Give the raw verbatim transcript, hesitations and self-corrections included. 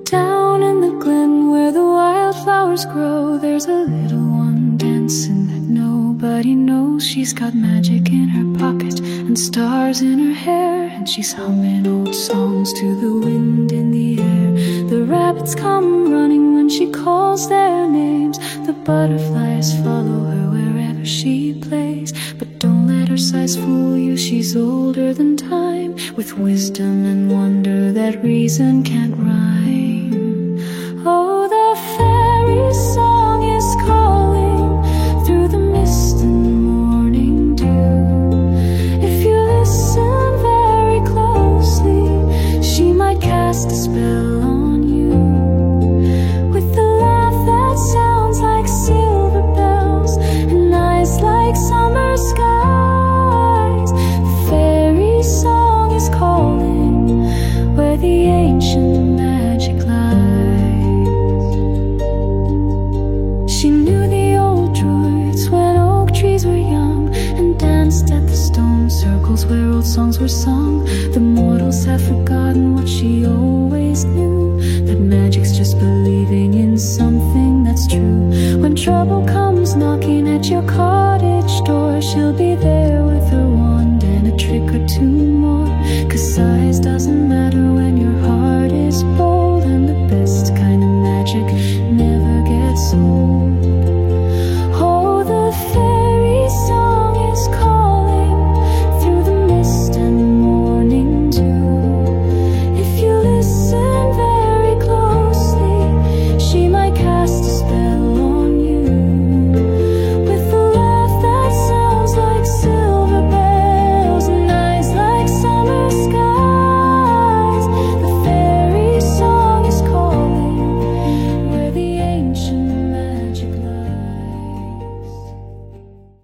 Down in the glen where the wildflowers grow, there's a little one dancing that nobody knows. She's got magic in her pocket and stars in her hair, and she's humming old songs to the wind in the air. The rabbits come running when she calls their names. The butterflies follow her wherever she plays. But don't let her size fool you, she's older than time, with wisdom and wonder that reason can't rhyme. Oh, the fairy song is calling through the mist and the morning dew. If you listen very closely, she might cast a spell on you. With a laugh that sounds like silver bells and eyes like summer skies, the fairy song is calling where the ancient magic lies. She knew the old druids when oak trees were young, and danced at the stone circles where old songs were sung. The mortals have forgotten what she always knew, that magic's just believing in something that's true. When trouble comes knocking at your cottage door, she'll be